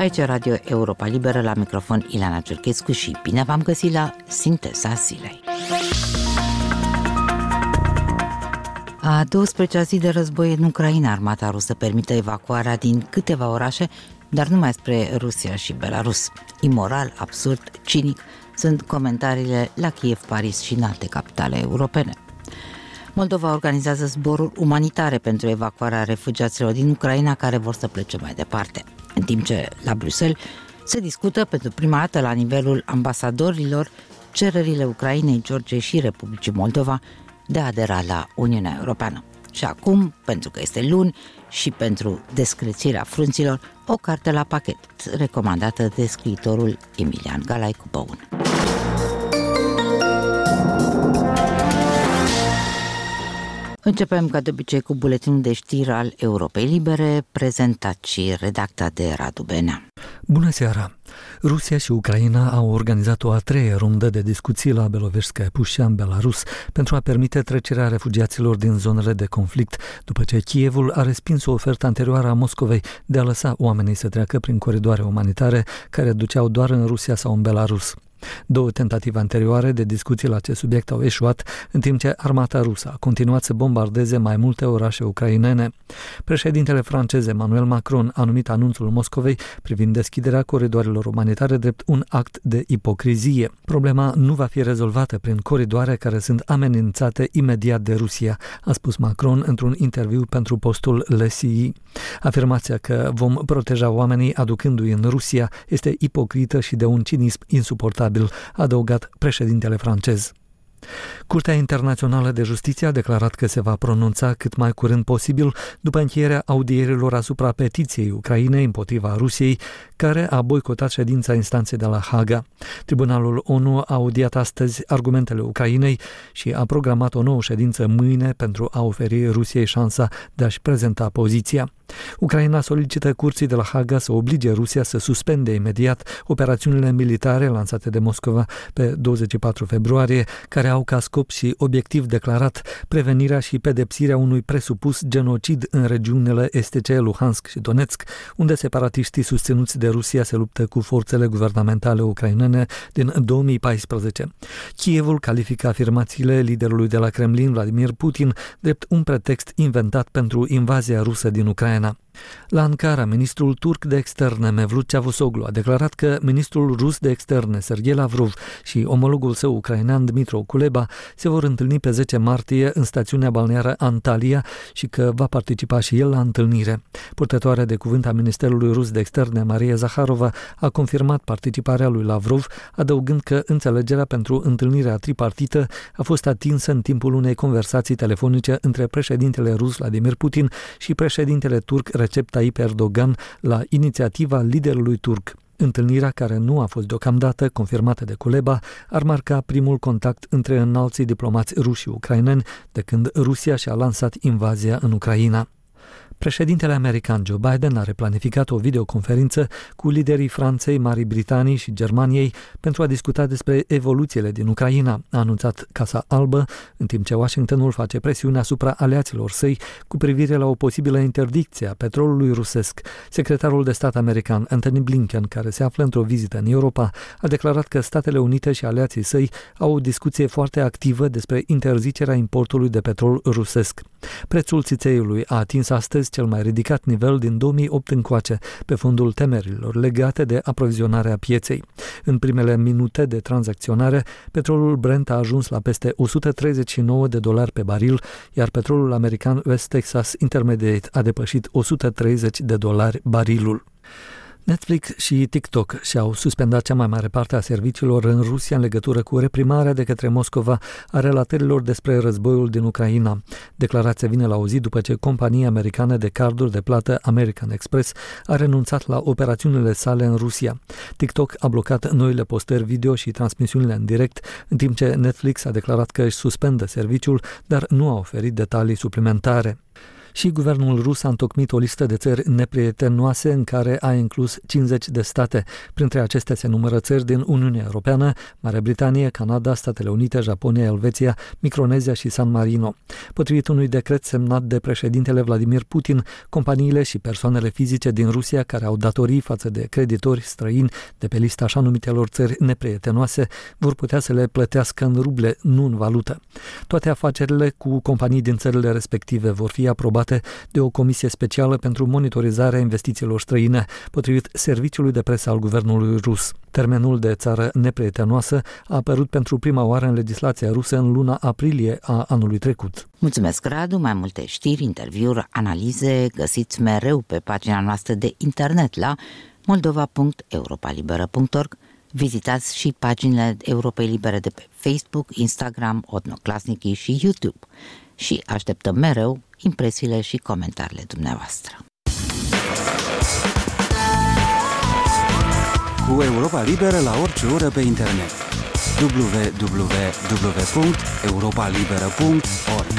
Aici Radio Europa Liberă, la microfon Ileana Cerchescu și bine v-am găsit la Sinteza Zilei. A 12-a zi de război în Ucraina, armata rusă permite evacuarea din câteva orașe, dar numai spre Rusia și Belarus. Imoral, absurd, cinic sunt comentariile la Kiev, Paris și în alte capitale europene. Moldova organizează zboruri umanitare pentru evacuarea refugiaților din Ucraina care vor să plece mai departe. În timp ce la Bruxelles se discută pentru prima dată la nivelul ambasadorilor cererile Ucrainei, Georgiei și Republicii Moldova de a adera la Uniunea Europeană. Și acum, pentru că este luni și pentru descrețirea frunților, o carte la pachet, recomandată de scriitorul Emilian Galai cu Băun. Începem ca de obicei cu buletinul de știri al Europei Libere, prezentat și redactat de Radu Benea. Bună seara! Rusia și Ucraina au organizat o a treia rundă de discuții la Beloveșskaya Pușa, în Belarus, pentru a permite trecerea refugiaților din zonele de conflict, după ce Kievul a respins o ofertă anterioară a Moscovei de a lăsa oamenii să treacă prin coridoare umanitare care duceau doar în Rusia sau în Belarus. Două tentative anterioare de discuții la acest subiect au eșuat, în timp ce armata rusă a continuat să bombardeze mai multe orașe ucrainene. Președintele francez Emmanuel Macron a numit anunțul Moscovei privind deschiderea coridoarelor umanitare drept un act de ipocrizie. Problema nu va fi rezolvată prin coridoare care sunt amenințate imediat de Rusia, a spus Macron într-un interviu pentru postul LCI. Afirmația că vom proteja oamenii aducându-i în Rusia este ipocrită și de un cinism insuportabil, a adăugat președintele francez. Curtea Internațională de Justiție a declarat că se va pronunța cât mai curând posibil după încheierea audierilor asupra petiției Ucrainei împotriva Rusiei, care a boicotat ședința instanței de la Haga. Tribunalul ONU a audiat astăzi argumentele Ucrainei și a programat o nouă ședință mâine pentru a oferi Rusiei șansa de a-și prezenta poziția. Ucraina solicită curții de la Haga să oblige Rusia să suspende imediat operațiunile militare lansate de Moscova pe 24 februarie, care au ca scop și obiectiv declarat prevenirea și pedepsirea unui presupus genocid în regiunile estice Luhansk și Donetsk, unde separatiștii susținuți de Rusia se luptă cu forțele guvernamentale ucrainene din 2014. Kievul califică afirmațiile liderului de la Kremlin, Vladimir Putin, drept un pretext inventat pentru invazia rusă din Ucraina. La Ankara, ministrul turc de externe Mevlut Cavusoglu a declarat că ministrul rus de externe Sergei Lavrov și omologul său ucrainean Dmytro Kuleba se vor întâlni pe 10 martie în stațiunea balneară Antalya și că va participa și el la întâlnire. Purtătoarea de cuvânt a ministerului rus de externe Maria Zakharova a confirmat participarea lui Lavrov, adăugând că înțelegerea pentru întâlnirea tripartită a fost atinsă în timpul unei conversații telefonice între președintele rus Vladimir Putin și președintele turc Recep Tayyip Erdogan la inițiativa liderului turc. Întâlnirea, care nu a fost deocamdată confirmată de Kuleba, ar marca primul contact între înalții diplomați ruși și ucraineni de când Rusia și-a lansat invazia în Ucraina. Președintele american Joe Biden are planificat o videoconferință cu liderii Franței, Marii Britanii și Germaniei pentru a discuta despre evoluțiile din Ucraina, a anunțat Casa Albă, în timp ce Washingtonul face presiune asupra aliaților săi cu privire la o posibilă interdicție a petrolului rusesc. Secretarul de stat american Antony Blinken, care se află într-o vizită în Europa, a declarat că Statele Unite și aliații săi au o discuție foarte activă despre interzicerea importului de petrol rusesc. Prețul țițeiului a atins astăzi cel mai ridicat nivel din 2008 încoace, pe fondul temerilor legate de aprovizionarea pieței. În primele minute de tranzacționare, petrolul Brent a ajuns la peste $139 pe baril, iar petrolul american West Texas Intermediate a depășit $130 barilul. Netflix și TikTok și-au suspendat cea mai mare parte a serviciilor în Rusia în legătură cu reprimarea de către Moscova a relatărilor despre războiul din Ucraina. Declarația vine la o zi după ce compania americană de carduri de plată American Express a renunțat la operațiunile sale în Rusia. TikTok a blocat noile postări video și transmisiunile în direct, în timp ce Netflix a declarat că își suspendă serviciul, dar nu a oferit detalii suplimentare. Și guvernul rus a întocmit o listă de țări neprietenoase în care a inclus 50 de state. Printre acestea se numără țări din Uniunea Europeană, Marea Britanie, Canada, Statele Unite, Japonia, Elveția, Micronezia și San Marino. Potrivit unui decret semnat de președintele Vladimir Putin, companiile și persoanele fizice din Rusia care au datorii față de creditori străini de pe lista așa numitelor țări neprietenoase vor putea să le plătească în ruble, nu în valută. Toate afacerile cu companii din țările respective vor fi aprobate de o comisie specială pentru monitorizarea investițiilor străine, potrivit serviciului de presă al guvernului rus. Termenul de țară neprietenoasă a apărut pentru prima oară în legislația rusă în luna aprilie a anului trecut. Mulțumesc, Radu! Mai multe știri, interviuri, analize găsiți mereu pe pagina noastră de internet la moldova.europalibera.org. Vizitați și paginile Europei Libere de pe Facebook, Instagram, Odnoclasnici și YouTube. Și așteptăm mereu impresiile și comentariile dumneavoastră. Cu Europa Liberă la orice oră pe internet. www.europalibera.org.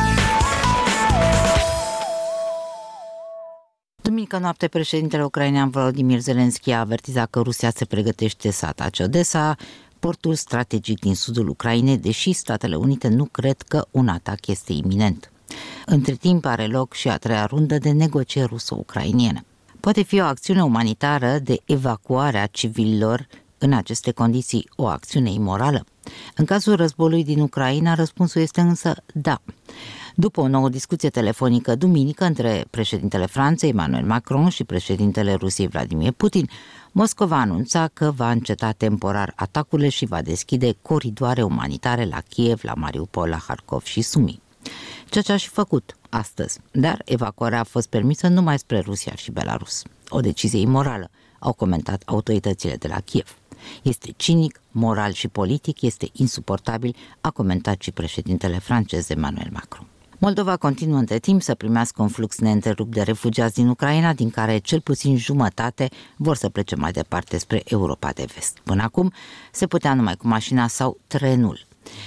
Duminică noapte, președintele ucrainean Volodymyr Zelensky a avertizat că Rusia se pregătește să atace Odessa, portul strategic din sudul Ucrainei, deși Statele Unite nu cred că un atac este iminent. Între timp are loc și a treia rundă de negocieri ruso-ucrainiene. Poate fi o acțiune umanitară de evacuare a civililor în aceste condiții o acțiune imorală? În cazul războiului din Ucraina, răspunsul este însă da. După o nouă discuție telefonică duminică între președintele Franței, Emmanuel Macron, și președintele Rusiei, Vladimir Putin, Moscova anunța că va înceta temporar atacurile și va deschide coridoare umanitare la Kiev, la Mariupol, la Harkov și Sumi. Ceea ce a și făcut astăzi, dar evacuarea a fost permisă numai spre Rusia și Belarus. O decizie imorală, au comentat autoritățile de la Kiev. Este cinic, moral și politic, este insuportabil, a comentat și președintele francez Emmanuel Macron. Moldova continuă între timp să primească un flux neîntrerupt de refugiați din Ucraina, din care cel puțin jumătate vor să plece mai departe spre Europa de Vest. Până acum se putea numai cu mașina sau trenul.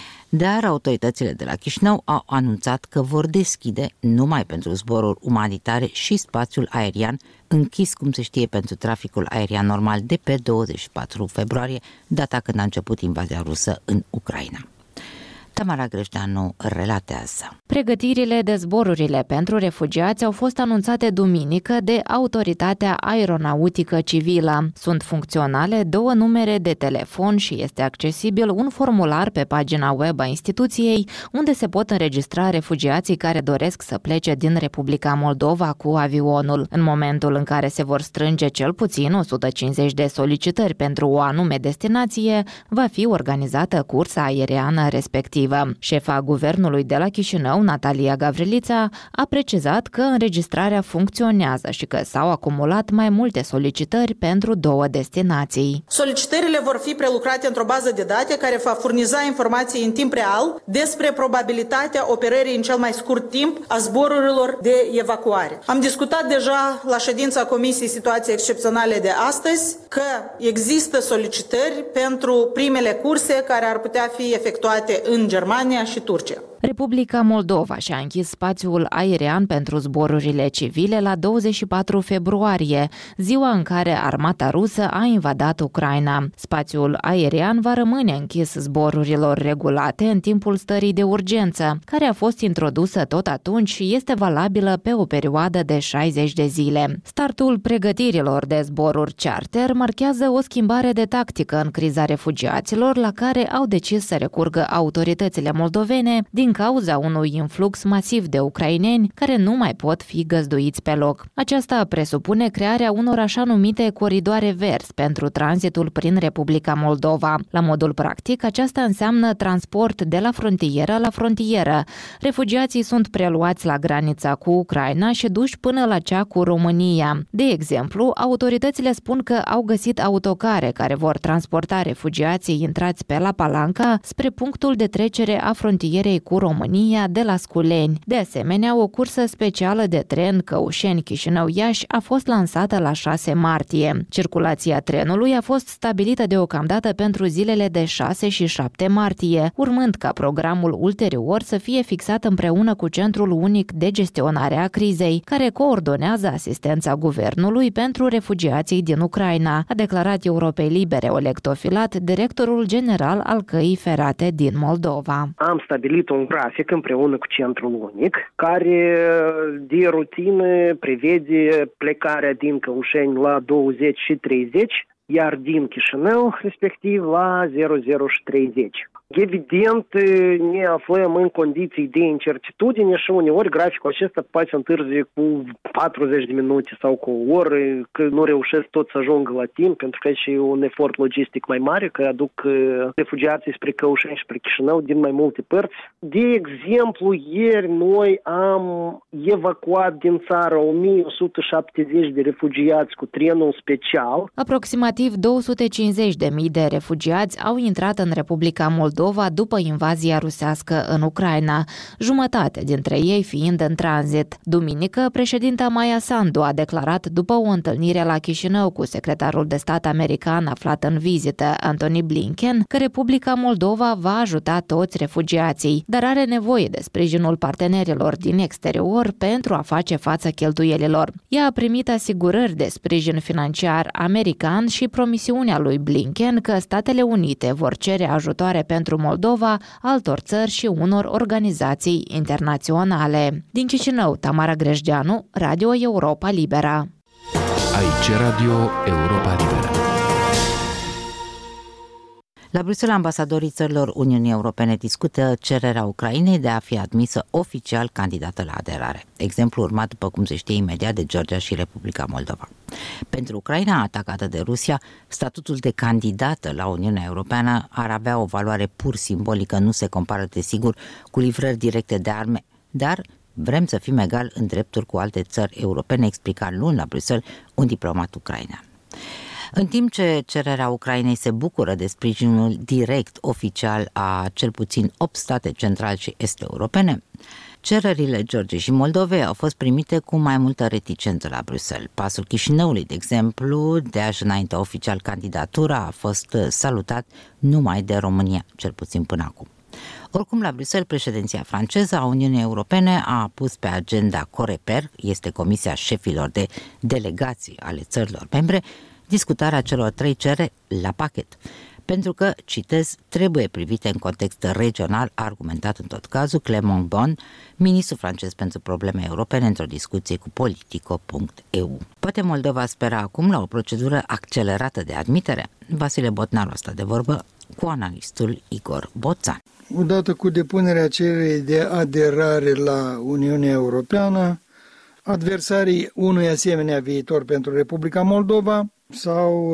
Dar autoritățile de la Chișinău au anunțat că vor deschide numai pentru zboruri umanitare și spațiul aerian închis, cum se știe, pentru traficul aerian normal de pe 24 februarie, data când a început invazia rusă în Ucraina. Tamara Grăjdeanu relatează. Pregătirile de zborurile pentru refugiați au fost anunțate duminică de Autoritatea Aeronautică Civilă. Sunt funcționale 2 numere de telefon și este accesibil un formular pe pagina web a instituției, unde se pot înregistra refugiații care doresc să plece din Republica Moldova cu avionul. În momentul în care se vor strânge cel puțin 150 de solicitări pentru o anume destinație, va fi organizată cursa aeriană respectivă. Șefa guvernului de la Chișinău, Natalia Gavrilița, a precizat că înregistrarea funcționează și că s-au acumulat mai multe solicitări pentru 2 destinații. Solicitările vor fi prelucrate într-o bază de date care va furniza informații în timp real despre probabilitatea operării în cel mai scurt timp a zborurilor de evacuare. Am discutat deja la ședința Comisiei Situații Excepționale de astăzi că există solicitări pentru primele curse care ar putea fi efectuate în Germania și Turcia. Republica Moldova și-a închis spațiul aerian pentru zborurile civile la 24 februarie, ziua în care armata rusă a invadat Ucraina. Spațiul aerian va rămâne închis zborurilor regulate în timpul stării de urgență, care a fost introdusă tot atunci și este valabilă pe o perioadă de 60 de zile. Startul pregătirilor de zboruri charter marchează o schimbare de tactică în criza refugiaților, la care au decis să recurgă autoritățile moldovene din cauza unui influx masiv de ucraineni care nu mai pot fi găzduiți pe loc. Aceasta presupune crearea unor așa numite coridoare verzi pentru tranzitul prin Republica Moldova. La modul practic, aceasta înseamnă transport de la frontieră la frontieră. Refugiații sunt preluați la granița cu Ucraina și duși până la cea cu România. De exemplu, autoritățile spun că au găsit autocare care vor transporta refugiații intrați pe La Palanca spre punctul de trecere a frontierei cu cu România de la Sculeni. De asemenea, o cursă specială de tren Căușeni-Chișinău-Iași a fost lansată la 6 martie. Circulația trenului a fost stabilită deocamdată pentru zilele de 6 și 7 martie, urmând ca programul ulterior să fie fixat împreună cu Centrul Unic de Gestionare a Crizei, care coordonează asistența guvernului pentru refugiații din Ucraina, a declarat Europei Libere Oleg Tofilat, directorul general al Căii Ferate din Moldova. Am stabilit un grafic împreună cu Centrul Unic, care de rutină prevede plecarea din Căușeni la 20 și 30, iar din Chișinău, respectiv, la 00 și 30. Evident, ne aflăm în condiții de incertitudine și uneori graficul acesta poate să întârzie cu 40 de minute sau cu o oră, că nu reușesc tot să ajungă la timp, pentru că e un efort logistic mai mare, că aduc refugiații spre Căușeni și spre Chișinău din mai multe părți. De exemplu, ieri noi am evacuat din țară 1170 de refugiați cu trenul special. Aproximativ 250.000 de refugiați au intrat în Republica Moldova după invazia rusească în Ucraina, jumătate dintre ei fiind în tranzit. Duminică, președinta Maia Sandu a declarat după o întâlnire la Chișinău cu secretarul de stat american aflat în vizită, Antony Blinken, că Republica Moldova va ajuta toți refugiații, dar are nevoie de sprijinul partenerilor din exterior pentru a face față cheltuielilor. Ea a primit asigurări de sprijin financiar american și promisiunea lui Blinken că Statele Unite vor cere ajutoare pentru Moldova, altor țări și unor organizații internaționale. Din Chișinău, Tamara Grejdeanu, Radio Europa Libera. Aici Radio Europa Libera. La Bruxelles, ambasadorii țărilor Uniunii Europene discută cererea Ucrainei de a fi admisă oficial candidată la aderare. Exemplu urmat, după cum se știe, imediat de Georgia și Republica Moldova. Pentru Ucraina, atacată de Rusia, statutul de candidată la Uniunea Europeană ar avea o valoare pur simbolică, nu se compară, desigur, cu livrări directe de arme, dar vrem să fim egali în drepturi cu alte țări europene, explica luni la Bruxelles un diplomat ucrainean. În timp ce cererea Ucrainei se bucură de sprijinul direct oficial a cel puțin 8 state central și est-europene, cererile Georgiei și Moldovei au fost primite cu mai multă reticență la Bruxelles. Pasul Chișinăului, de exemplu, de a-și înainta oficial candidatura, a fost salutat numai de România, cel puțin până acum. Oricum, la Bruxelles, președinția franceză a Uniunii Europene a pus pe agenda Coreper, este Comisia Șefilor de Delegații ale țărilor membre, discutarea celor 3 cereri la pachet, pentru că, citez, trebuie privite în context regional, a argumentat în tot cazul Clément Beaune, ministru francez pentru probleme europene, într-o discuție cu Politico.eu. Poate Moldova spera acum la o procedură accelerată de admitere? Vasile Botnaru a stat de vorbă cu analistul Igor Boțan. Odată cu depunerea cererii de aderare la Uniunea Europeană, adversarii unui asemenea viitor pentru Republica Moldova s-au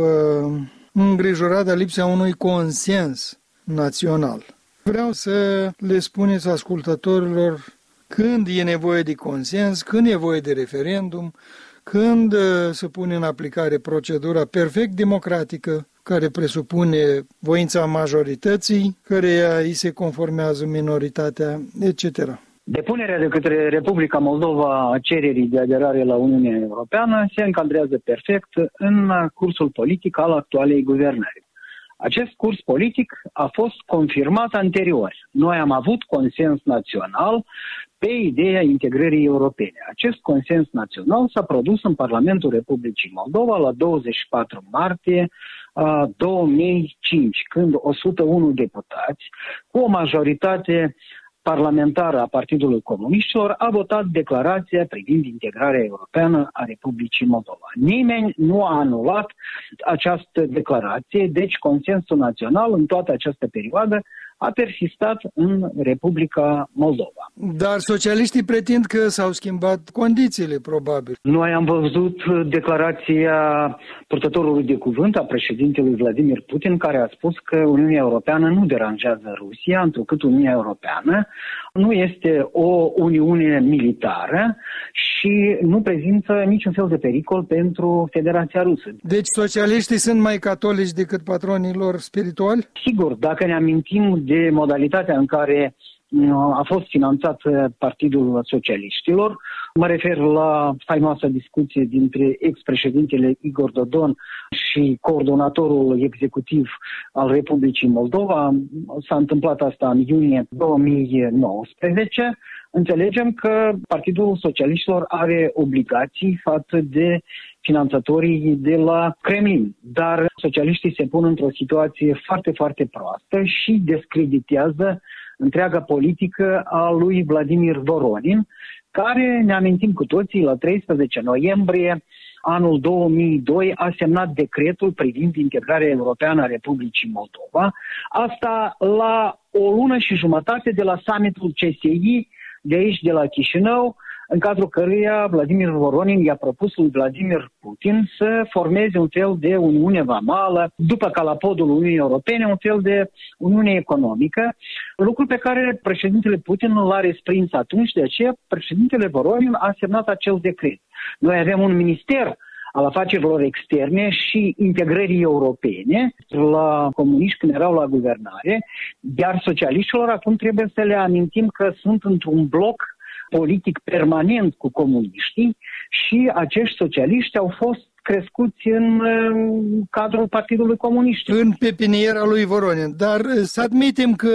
îngrijorat de lipsa unui consens național. Vreau să le spuneți ascultătorilor când e nevoie de consens, când e nevoie de referendum, când se pune în aplicare procedura perfect democratică, care presupune voința majorității, căreia îi se conformează minoritatea, etc. Depunerea de către Republica Moldova a cererii de aderare la Uniunea Europeană se încadrează perfect în cursul politic al actualei guvernări. Acest curs politic a fost confirmat anterior. Noi am avut consens național pe ideea integrării europene. Acest consens național s-a produs în Parlamentul Republicii Moldova la 24 martie 2005, când 101 deputați, cu o majoritate parlamentară a Partidului Comuniștilor, a votat declarația privind integrarea europeană a Republicii Moldova. Nimeni nu a anulat această declarație, deci consensul național în toată această perioadă a persistat în Republica Moldova. Dar socialiștii pretind că s-au schimbat condițiile, probabil. Noi am văzut declarația purtătorului de cuvânt a președintelui Vladimir Putin, care a spus că Uniunea Europeană nu deranjează Rusia, întrucât Uniunea Europeană nu este o uniune militară și nu prezintă niciun fel de pericol pentru Federația Rusă. Deci socialiștii sunt mai catolici decât patronii lor spirituali? Sigur, dacă ne amintim de modalitatea în care a fost finanțat Partidul Socialiștilor. Mă refer la faimoasa discuție dintre ex-președintele Igor Dodon și coordonatorul executiv al Republicii Moldova. S-a întâmplat asta în iunie 2019. Înțelegem că Partidul Socialiștilor are obligații față de finanțatorii de la Kremlin, dar socialiștii se pun într-o situație foarte, foarte proastă și descreditează întreaga politică a lui Vladimir Voronin, care, ne amintim cu toții, la 13 noiembrie anul 2002 a semnat decretul privind integrarea europeană a Republicii Moldova. Asta la o lună și jumătate de la summitul CSI de aici, de la Chișinău, în cadrul căruia Vladimir Voronin i-a propus lui Vladimir Putin să formeze un fel de Uniune Vamală, după calapodul Uniunii Europene, un fel de Uniune Economică, lucru pe care președintele Putin l-a respins atunci, de aceea președintele Voronin a semnat acel decret. Noi avem un minister al afacerilor externe și integrării europene la comuniști când erau la guvernare, iar socialiștilor acum trebuie să le amintim că sunt într-un bloc politic permanent cu comuniștii și acești socialiști au fost crescuți în cadrul Partidului Comunist. În pepiniera lui Voronin. Dar să admitem că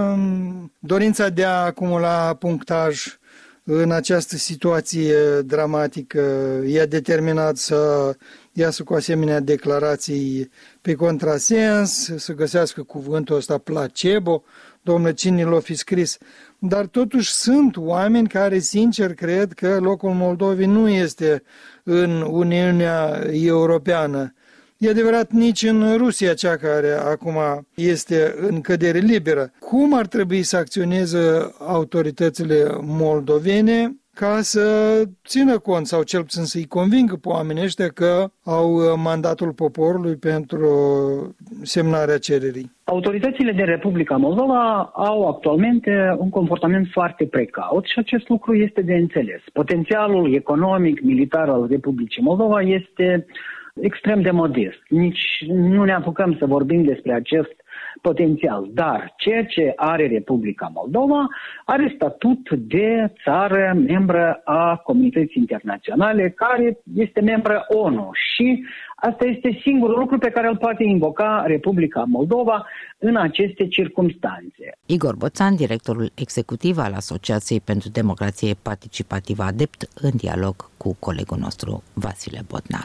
dorința de a acumula punctaj în această situație dramatică i-a determinat să iasă cu asemenea declarații pe contrasens, să găsească cuvântul ăsta placebo, domnule, cine l-o fi scris. Dar totuși sunt oameni care sincer cred că locul Moldovei nu este în Uniunea Europeană. E adevărat, nici în Rusia, cea care acum este în cădere liberă. Cum ar trebui să acționeze autoritățile moldovene ca să țină cont sau cel puțin să-i convingă pe oamenii ăștia că au mandatul poporului pentru semnarea cererii? Autoritățile din Republica Moldova au actualmente un comportament foarte precaut și acest lucru este de înțeles. Potențialul economic, militar al Republicii Moldova este extrem de modest. Nici nu ne apucăm să vorbim despre acest potențial. Dar ceea ce are Republica Moldova are statut de țară membră a comunității internaționale, care este membră ONU și asta este singurul lucru pe care îl poate invoca Republica Moldova în aceste circumstanțe. Igor Boțan, directorul executiv al Asociației pentru Democrație Participativă Adept, în dialog cu colegul nostru Vasile Botnaru.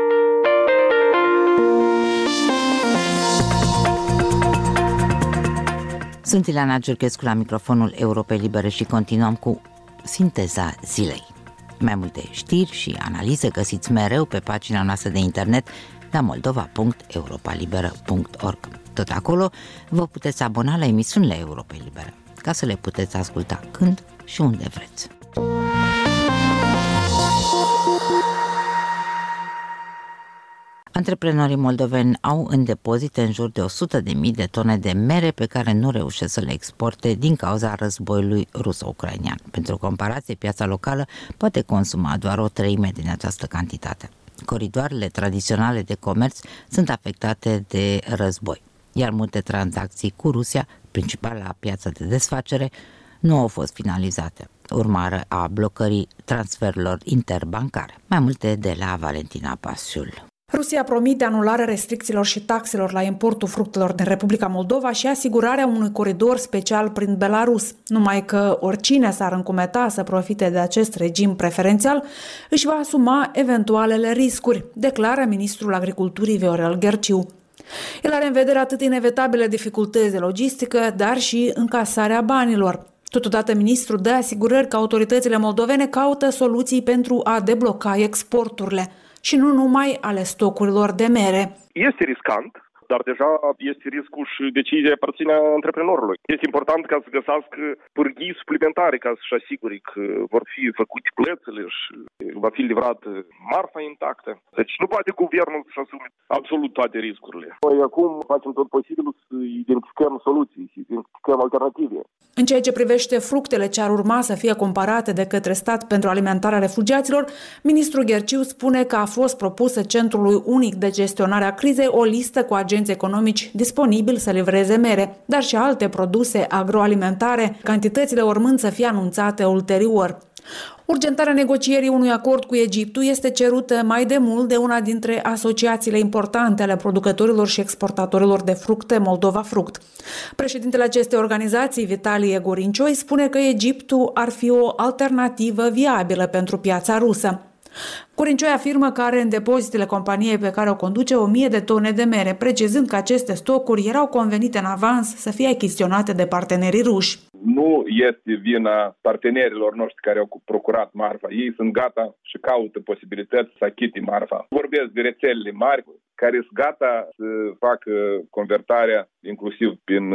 Sunt Ileana Giurchescu la microfonul Europei Libere și continuăm cu sinteza zilei. Mai multe știri și analize găsiți mereu pe pagina noastră de internet la moldova.europalibera.org. Tot acolo vă puteți abona la emisiunile Europei Libere, ca să le puteți asculta când și unde vreți. Antreprenorii moldoveni au în depozite în jur de 100.000 de tone de mere pe care nu reușesc să le exporte din cauza războiului ruso-ucrainean. Pentru comparație, piața locală poate consuma doar o treime din această cantitate. Coridoarele tradiționale de comerț sunt afectate de război, iar multe tranzacții cu Rusia, principala piață de desfacere, nu au fost finalizate, urmare a blocării transferurilor interbancare. Mai multe de la Valentina Pasiul. Rusia promite anularea restricțiilor și taxelor la importul fructelor din Republica Moldova și asigurarea unui coridor special prin Belarus. Numai că oricine s-ar încumeta să profite de acest regim preferențial își va asuma eventualele riscuri, declară ministrul agriculturii Viorel Gherciu. El are în vedere atât inevitabile dificultăți de logistică, dar și încasarea banilor. Totodată, ministrul dă asigurări că autoritățile moldovene caută soluții pentru a debloca exporturile și nu numai ale stocurilor de mere. Este riscant, dar deja este riscul și decizia aparține antreprenorului. Este important ca să găsească pârghii suplimentare ca să-și asigure că vor fi făcute plățile și va fi livrată marfa intactă. Deci nu poate guvernul să-și asume absolut toate riscurile. Noi acum facem tot posibilul să identificăm soluții, să identificăm alternative. În ceea ce privește fructele ce ar urma să fie cumpărate de către stat pentru alimentarea refugiaților, ministrul Gherciu spune că a fost propusă Centrului Unic de Gestionare a Crizei o listă cu agenți economici disponibili să livreze mere, dar și alte produse agroalimentare, cantitățile urmând să fie anunțate ulterior. Urgentarea negocierii unui acord cu Egiptul este cerută mai de mult de una dintre asociațiile importante ale producătorilor și exportatorilor de fructe, Moldova Fruct. Președintele acestei organizații, Vitalie Gorincioi, spune că Egiptul ar fi o alternativă viabilă pentru piața rusă. Gorincioi afirmă că are în depozitele companiei pe care o conduce 1000 de tone de mere, precizând că aceste stocuri erau convenite în avans să fie achiziționate de partenerii ruși. Nu este vina partenerilor noștri care au procurat marfa. Ei sunt gata și caută posibilități să achite marfa. Vorbesc de rețelele mari care sunt gata să facă convertarea inclusiv prin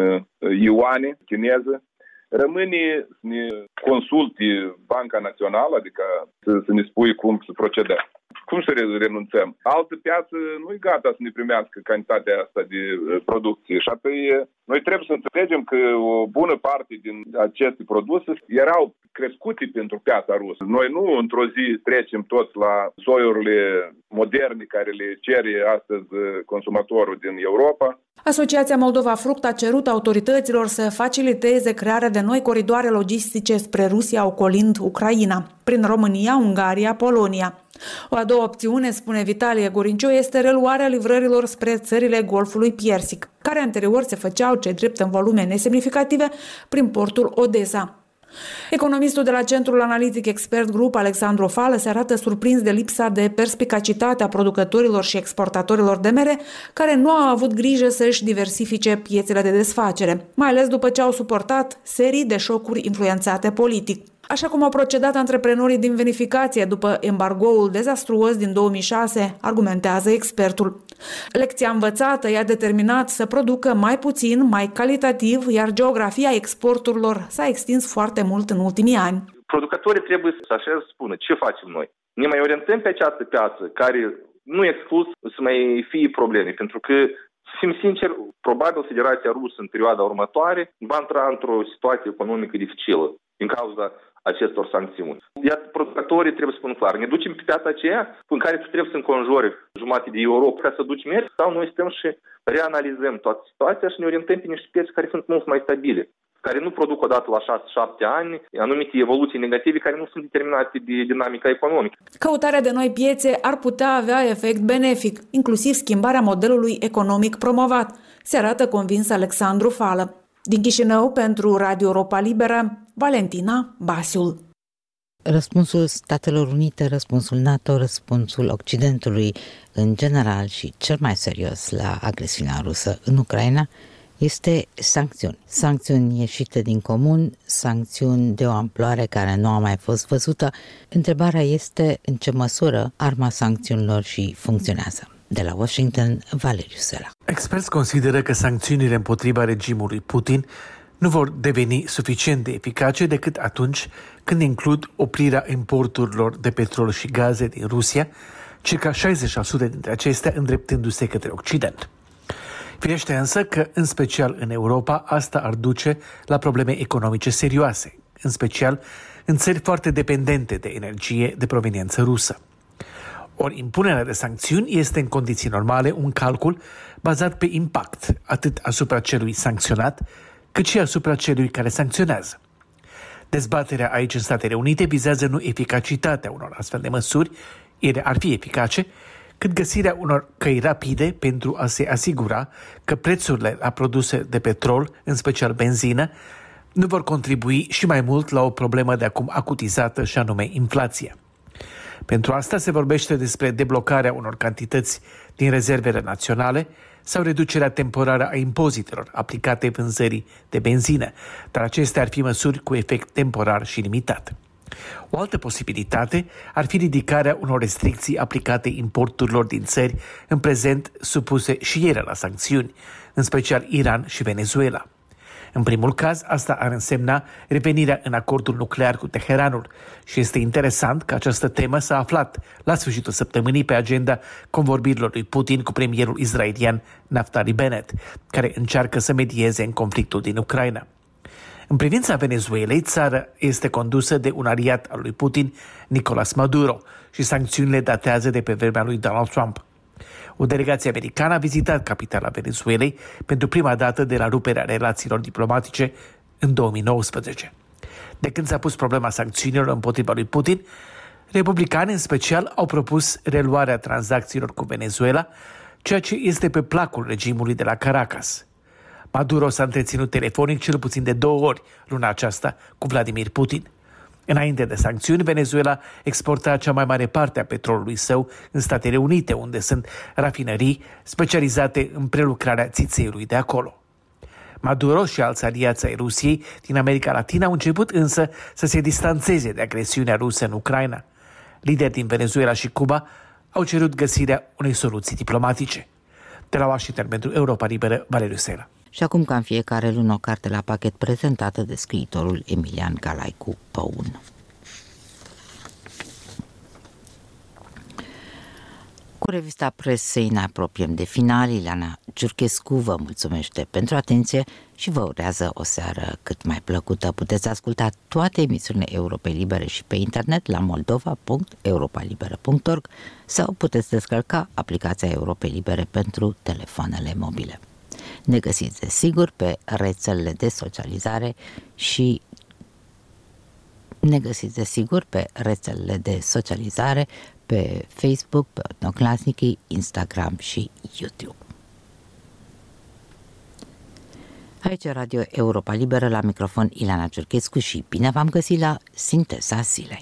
ioane chineză. Rămâne să ne consulte Banca Națională, adică să ne spui cum să procedăm. Cum să renunțăm? Altă piață nu e gata să ne primească cantitatea asta de producție. Și apoi noi trebuie să înțelegem că o bună parte din aceste produse erau crescute pentru piața rusă. Noi nu într-o zi trecem toți la soiurile moderne care le cere astăzi consumatorul din Europa. Asociația Moldova Fruct a cerut autorităților să faciliteze crearea de noi coridoare logistice spre Rusia, ocolind Ucraina, prin România, Ungaria, Polonia. O a doua opțiune, spune Vitalie Gorincioi, este reluarea livrărilor spre țările Golfului Piersic, care anterior se făceau cei drept în volume nesemnificative prin portul Odessa. Economistul de la Centrul Analitic Expert Group, Alexandru Fală, se arată surprins de lipsa de perspicacitate a producătorilor și exportatorilor de mere, care nu au avut grijă să-și diversifice piețele de desfacere, mai ales după ce au suportat serii de șocuri influențate politic. Așa cum au procedat antreprenorii din vinificație după embargoul dezastruos din 2006, argumentează expertul. Lecția învățată i-a determinat să producă mai puțin, mai calitativ, iar geografia exporturilor s-a extins foarte mult în ultimii ani. Producătorii trebuie să spună ce facem noi. Ne mai orientăm pe această piață care nu e exclus să mai fie probleme, pentru că, să fim sinceri, probabil Federația Rusă în perioada următoare va intra într-o situație economică dificilă din cauza acestor sancțiuni. Iar producătorii trebuie să spun clar, ne ducem pe piața aceea în care tu trebuie să înconjori jumătate de Europa ca să duci meri, sau noi stăm și reanalizăm toată situația și ne orientăm pe niște piețe care sunt mult mai stabile, care nu produc odată la 6-7 ani anumite evoluții negative care nu sunt determinate de dinamica economică. Căutarea de noi piețe ar putea avea efect benefic, inclusiv schimbarea modelului economic promovat, se arată convins Alexandru Fală. Din Chișinău, pentru Radio Europa Liberă, Valentina Basiul. Răspunsul Statelor Unite, răspunsul NATO, răspunsul Occidentului în general și cel mai serios la agresiunea rusă în Ucraina este sancțiuni. Sancțiuni ieșite din comun, sancțiuni de o amploare care nu a mai fost văzută. Întrebarea este în ce măsură arma sancțiunilor și funcționează. De la Washington, Valeriu Sela. Experți consideră că sancțiunile împotriva regimului Putin nu vor deveni suficient de eficace decât atunci când includ oprirea importurilor de petrol și gaze din Rusia, circa 60% dintre acestea îndreptându-se către Occident. Firește însă că, în special în Europa, asta ar duce la probleme economice serioase, în special în țări foarte dependente de energie de proveniență rusă. Ori impunerea de sancțiuni este în condiții normale un calcul bazat pe impact, atât asupra celui sancționat, cât și asupra celui care sancționează. Dezbaterea aici în Statele Unite vizează nu eficacitatea unor astfel de măsuri, ele ar fi eficace, cât găsirea unor căi rapide pentru a se asigura că prețurile la produse de petrol, în special benzină, nu vor contribui și mai mult la o problemă de acum acutizată și anume inflația. Pentru asta se vorbește despre deblocarea unor cantități din rezervele naționale sau reducerea temporară a impozitelor aplicate vânzării de benzină, dar acestea ar fi măsuri cu efect temporar și limitat. O altă posibilitate ar fi ridicarea unor restricții aplicate importurilor din țări în prezent supuse și ele la sancțiuni, în special Iran și Venezuela. În primul caz, asta ar însemna revenirea în acordul nuclear cu Teheranul și este interesant că această temă s-a aflat la sfârșitul săptămânii pe agenda convorbirilor lui Putin cu premierul israelian Naftali Bennett, care încearcă să medieze în conflictul din Ucraina. În privința Venezuelei, țara este condusă de un aliat al lui Putin, Nicolás Maduro, și sancțiunile datează de pe vremea lui Donald Trump. O delegație americană a vizitat capitala Venezuelei pentru prima dată de la ruperea relațiilor diplomatice în 2019. De când s-a pus problema sancțiunilor împotriva lui Putin, republicanii în special au propus reluarea tranzacțiilor cu Venezuela, ceea ce este pe placul regimului de la Caracas. Maduro s-a întreținut telefonic cel puțin de 2 ori luna aceasta cu Vladimir Putin. Înainte de sancțiuni, Venezuela exporta cea mai mare parte a petrolului său în Statele Unite, unde sunt rafinării specializate în prelucrarea țițeiului de acolo. Maduro și alți aliați ai Rusiei din America Latină au început însă să se distanțeze de agresiunea rusă în Ucraina. Lideri din Venezuela și Cuba au cerut găsirea unei soluții diplomatice. De la Washington pentru Europa Liberă, Valeriu Sela. Și acum, ca în fiecare lună, o carte la pachet prezentată de scriitorul Emilian Galaicu Păun. Cu revista presei ne apropiem de final. Ileana Ciurchescu vă mulțumește pentru atenție și vă urează o seară cât mai plăcută. Puteți asculta toate emisiunile Europei Libere și pe internet la moldova.europalibera.org sau puteți descărca aplicația Europei Libere pentru telefoanele mobile. Ne găsiți desigur pe rețelele de socializare și pe Facebook, pe Odnoclasnici, Instagram și YouTube. Aici Radio Europa Liberă, la microfon Ileana Ciurchescu și bine v-am găsit la Sinteza Zilei.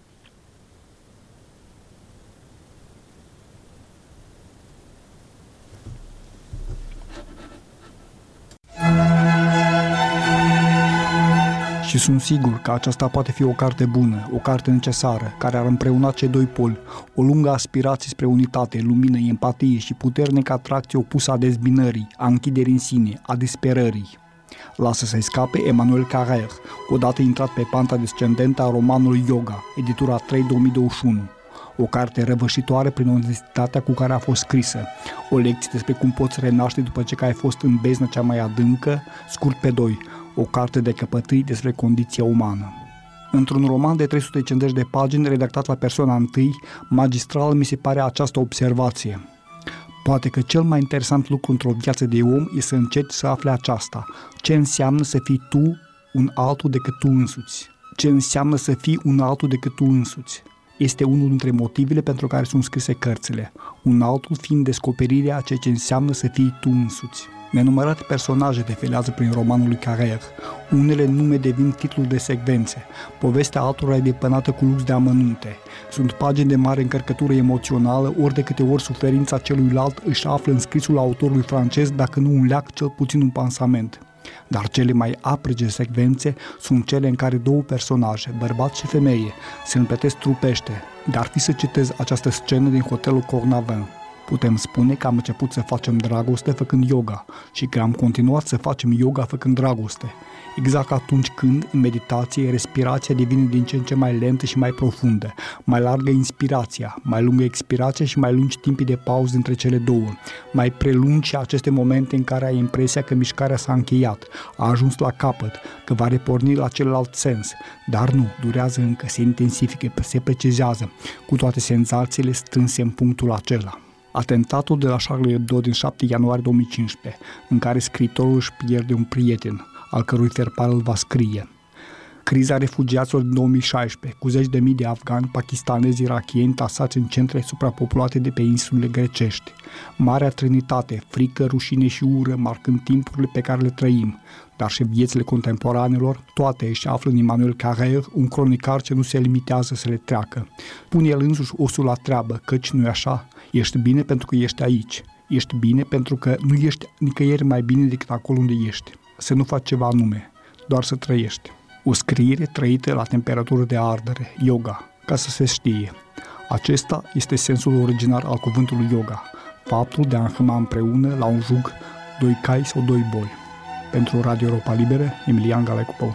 Și sunt sigur că aceasta poate fi o carte bună, o carte necesară, care ar împreuna cei doi poli, o lungă aspirație spre unitate, lumină, empatie și puternică atracție opusă a dezbinării, a închiderii în sine, a disperării. Lasă să-i scape Emmanuel Carrère, odată intrat pe panta descendentă a romanului Yoga, editura 3 2021. O carte răvășitoare prin onestitatea cu care a fost scrisă, o lecție despre cum poți renaște după ce ai fost în beznă cea mai adâncă, scurt pe 2, o carte de căpătâi despre condiția umană. Într-un roman de 350 de pagini, redactat la persoana întâi, magistral mi se pare această observație. Poate că cel mai interesant lucru într-o viață de om e să încerci să afli aceasta. Ce înseamnă să fii tu un altul decât tu însuți? Ce înseamnă să fii un altul decât tu însuți? Este unul dintre motivele pentru care sunt scrise cărțile, un altul fiind descoperirea a ceea ce înseamnă să fii tu însuți. Nenumărate personaje defelează prin romanul lui Carrère. Unele nume devin titluri de secvențe. Povestea altora e depănată cu lux de amănunte. Sunt pagini de mare încărcătură emoțională, ori de câte ori suferința celuilalt își află în scrisul autorului francez, dacă nu un leac, cel puțin un pansament. Dar cele mai aprige secvențe sunt cele în care două personaje, bărbat și femeie, se împletesc trupește. Dar fi să citez această scenă din hotelul Cornavin. Putem spune că am început să facem dragoste făcând yoga și că am continuat să facem yoga făcând dragoste. Exact atunci când, în meditație, respirația devine din ce în ce mai lentă și mai profundă, mai largă inspirația, mai lungă expirația și mai lungi timpii de pauză între cele două, mai prelungi aceste momente în care ai impresia că mișcarea s-a încheiat, a ajuns la capăt, că va reporni la celălalt sens, dar nu, durează încă, se intensifică, se precizează, cu toate senzațiile strânse în punctul acela. Atentatul de la Charlie Hebdo din 7 ianuarie 2015, în care scriitorul își pierde un prieten, al cărui ferpal îl va scrie. Criza refugiaților din 2016, cu 10.000 de afgani, pakistanezi, irakieni tasați în centre suprapopulate de pe insulele grecești. Marea Trinitate, frică, rușine și ură, marcând timpurile pe care le trăim, dar și viețile contemporanelor, toate își află în Emmanuel Carrère, un cronicar ce nu se limitează să le treacă. Pune el însuși osul la treabă, căci nu-i așa? Ești bine pentru că ești aici. Ești bine pentru că nu ești nicăieri mai bine decât acolo unde ești. Să nu faci ceva anume, doar să trăiești. O scriere trăită la temperatură de ardere, yoga, ca să se știe. Acesta este sensul originar al cuvântului yoga, faptul de a înhăma împreună la un jug doi cai sau doi boi. Pentru Radio Europa Liberă, Emilian Galaicu Păun.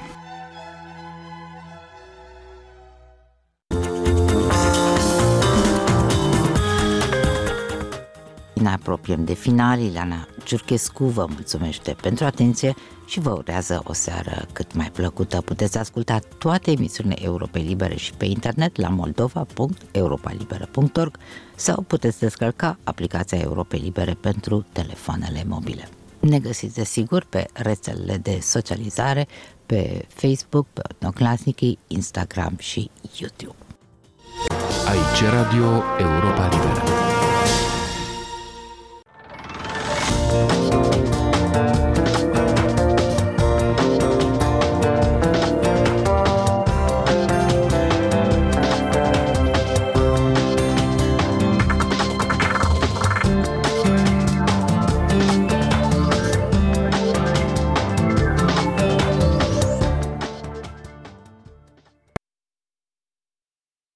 apropiem de final. Ileana Ciurchescu vă mulțumește pentru atenție și vă urează o seară cât mai plăcută. Puteți asculta toate emisiunile Europei Libere și pe internet la moldova.europalibera.org sau puteți descărca aplicația Europei Libere pentru telefoanele mobile. Ne găsiți desigur pe rețelele de socializare, pe Facebook, pe Odnoclasnici, Instagram și YouTube. Aici Radio Europa Liberă.